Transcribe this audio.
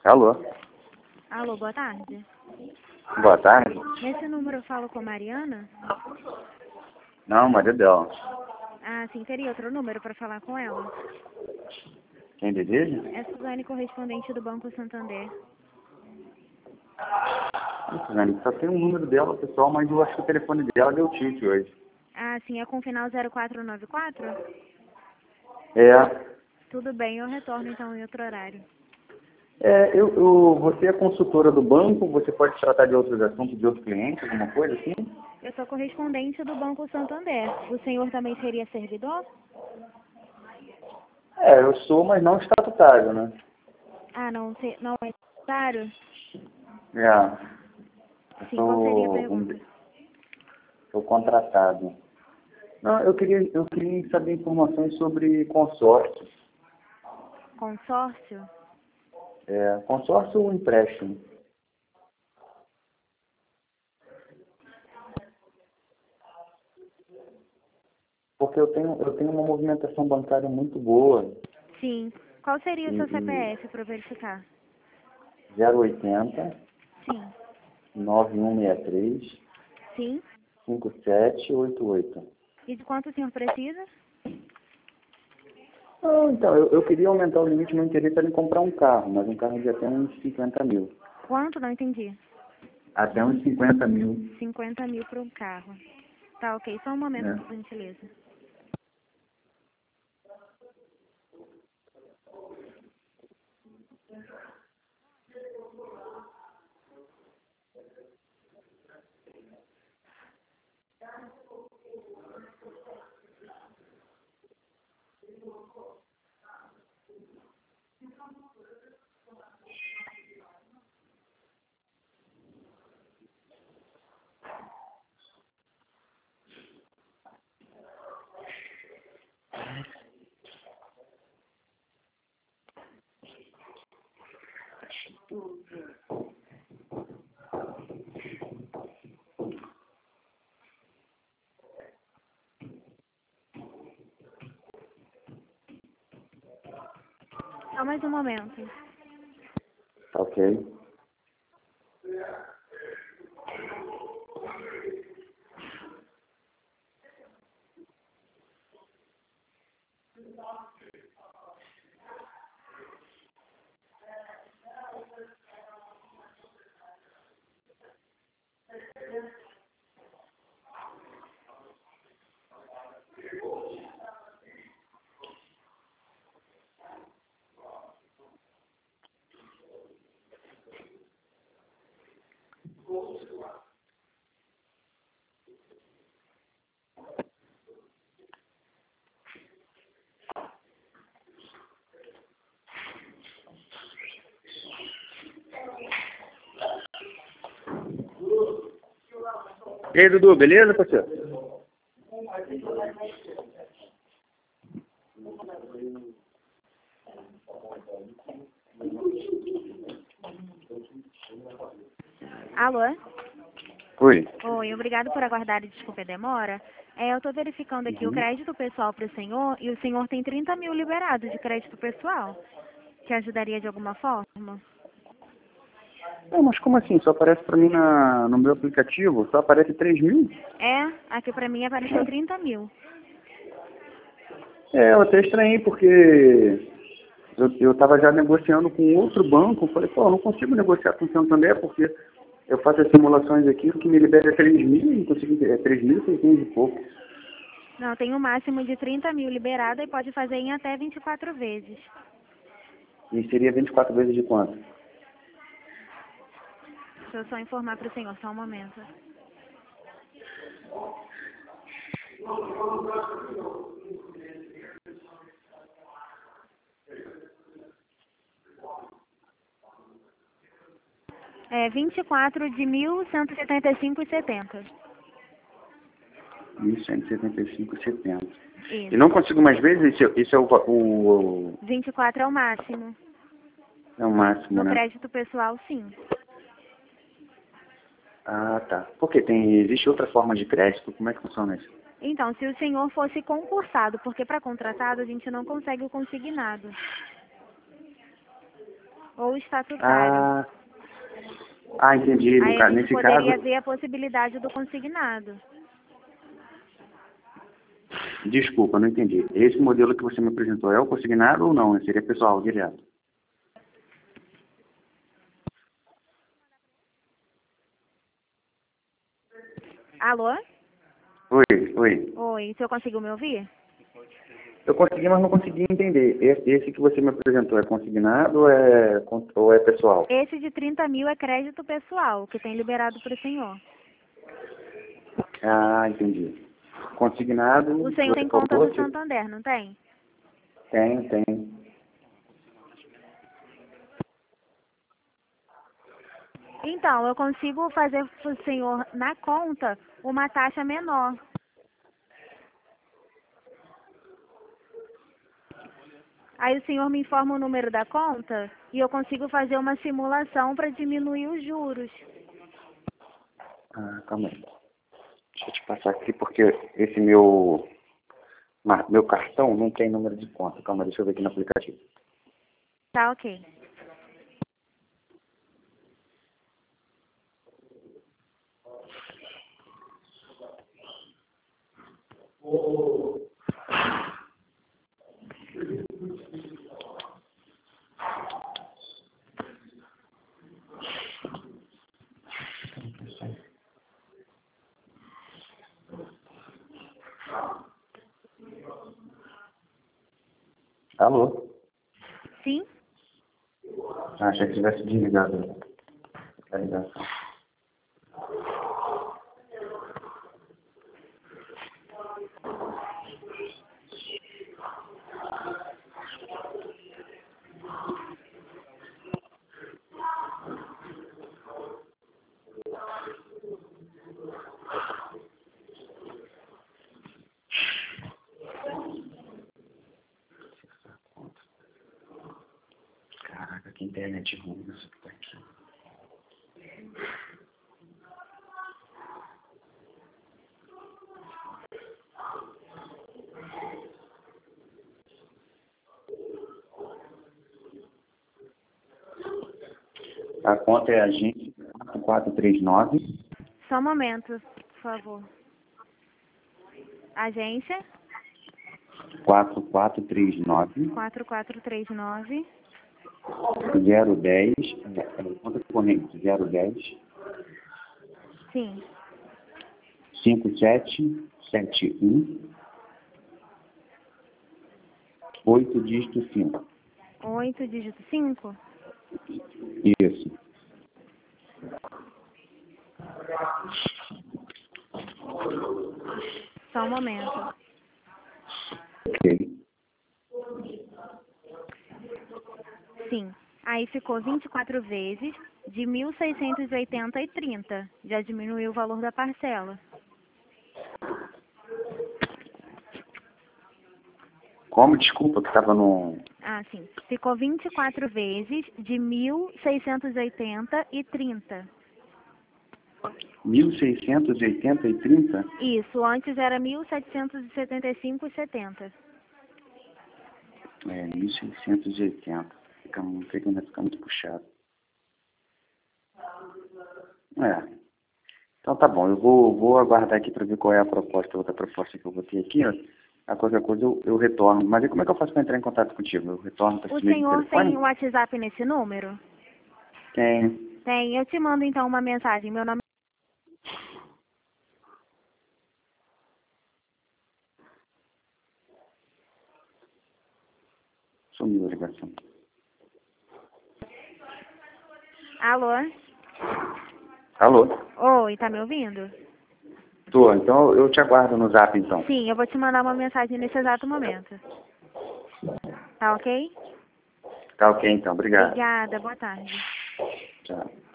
Alô? Alô, boa tarde. Boa tarde. Nesse número eu falo com a Mariana? Não, Maria dela. Ah, sim, teria outro número para falar com ela? Quem deseja? É Suzane, correspondente do Banco Santander. Suzane, só tem um número dela, pessoal, mas eu acho que o telefone dela deu tilt hoje. Ah, sim, é com o final 0494? É. Tudo bem, eu retorno então em outro horário. Você é consultora do banco, você pode tratar de outros assuntos, de outros clientes, alguma coisa assim? Eu sou correspondente do Banco Santander. O senhor também seria servidor? Eu sou, mas não estatutário, né? Ah, não é necessário? Eu Sim, qual seria a pergunta? sou contratado. Não, eu queria saber informações sobre consórcio. Consórcio? Consórcio ou empréstimo? Porque eu tenho uma movimentação bancária muito boa. Sim. Qual seria o seu E CPF para verificar? 080 Sim. 9163 Sim. 5788. E de quanto o senhor precisa? Então, eu queria aumentar o limite, meu interesse era em comprar um carro, mas um carro de até uns 50 mil. Quanto? Não entendi. Até uns 50 mil. 50 mil para um carro. Tá, ok. Só um momento, Né? por gentileza. Só mais um momento. Tá ok. E aí, Dudu, beleza, parceiro? Alô? Oi. Oi, obrigado por aguardar e desculpe a demora. Eu estou verificando aqui o crédito pessoal para o senhor e o senhor tem 30 mil liberados de crédito pessoal. Te ajudaria de alguma forma? Não, mas como assim? Só aparece pra mim no meu aplicativo? Só aparece 3 mil? Aqui para mim apareceu 30 mil. Eu até estranhei, porque eu estava já negociando com outro banco. Falei, pô, eu não consigo negociar com o Santander, porque eu faço as simulações aqui, o que me libera é 3 mil, não consigo, é 3.600 e pouco. Não, tem um máximo de 30 mil liberado e pode fazer em até 24 vezes. E seria 24 vezes de quanto? Deixa eu só informar para o senhor, só um momento. É 24 de 1.175,70. 1.175,70. Isso. E não consigo mais vezes? Esse é o 24 é o máximo. é o máximo, No né? crédito pessoal, sim. Ah, tá. Porque existe outra forma de crédito? Como é que funciona isso? Então, se o senhor fosse concursado, porque para contratado a gente não consegue o consignado. ou estatutário. Entendi. Aí a gente Nesse poderia caso, ver a possibilidade do consignado. desculpa, não entendi. Esse modelo que você me apresentou é o consignado ou não? Seria pessoal, direto? Alô? Oi. Oi, o senhor conseguiu me ouvir? Eu consegui, mas não consegui entender. Esse que você me apresentou é consignado ou é pessoal? Esse de 30 mil é crédito pessoal, que tem liberado para o senhor. Entendi. Consignado, O senhor você tem conta falou do Santander, não tem? tem. Então, eu consigo fazer para o senhor na conta uma taxa menor. Aí o senhor me informa o número da conta e eu consigo fazer uma simulação para diminuir os juros. Calma aí. Deixa eu te passar aqui, porque esse meu cartão não tem número de conta. Calma, deixa eu ver aqui no aplicativo. Tá, ok. Alô? Sim? Achei que tivesse desligado a ligação. Caraca, que internet ruim isso que tá aqui. A conta é agente 4439 Só um momento, por favor. Agência 4439 4439 010, conta corrente 010 Sim. 5771 8 dígito 5. 8 dígito 5? Isso. Só um momento. Ok. Sim. Aí ficou 24 vezes de 1.680,30. Já diminuiu o valor da parcela. Como? Desculpa, que estava no... Sim. Ficou 24 vezes de 1.680,30. 1.680,30? Isso. Antes era 1.775,70. 1.680. Fica muito puxado. Então tá bom, eu vou aguardar aqui para ver qual é a outra proposta que eu vou ter aqui, ó. A qualquer coisa eu retorno. Mas e como é que eu faço para entrar em contato contigo? Eu retorno para O esse mesmo senhor telefone? tem WhatsApp nesse número? Tem. Tem. Eu te mando então uma mensagem. Meu nome Sumiu a ligação. Alô? Alô? Oi, tá me ouvindo? Tô, então eu te aguardo no zap então. Sim, eu vou te mandar uma mensagem nesse exato momento. Tá ok? Tá ok então, obrigado. Obrigada, boa tarde. Tchau.